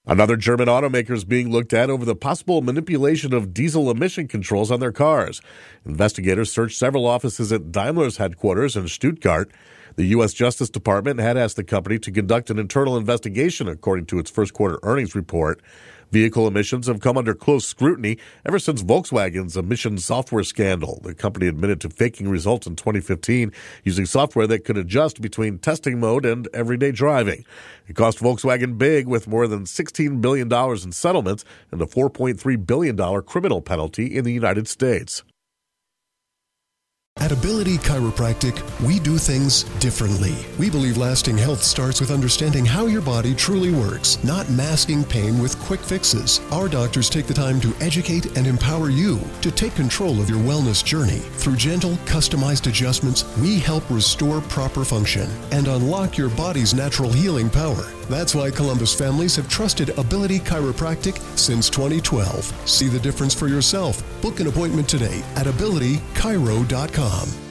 Another German automaker is being looked at over the possible manipulation of diesel emission controls on their cars. Investigators searched several offices at Daimler's headquarters in Stuttgart. The U.S. Justice Department had asked the company to conduct an internal investigation, according to its first quarter earnings report. Vehicle emissions have come under close scrutiny ever since Volkswagen's emissions software scandal. The company admitted to faking results in 2015 using software that could adjust between testing mode and everyday driving. It cost Volkswagen big, with more than $16 billion in settlements and a $4.3 billion criminal penalty in the United States. At Ability Chiropractic, we do things differently. We believe lasting health starts with understanding how your body truly works, not masking pain with quick fixes. Our doctors take the time to educate and empower you to take control of your wellness journey. Through gentle, customized adjustments, we help restore proper function and unlock your body's natural healing power. That's why Columbus families have trusted Ability Chiropractic since 2012. See the difference for yourself. Book an appointment today at abilitychiro.com.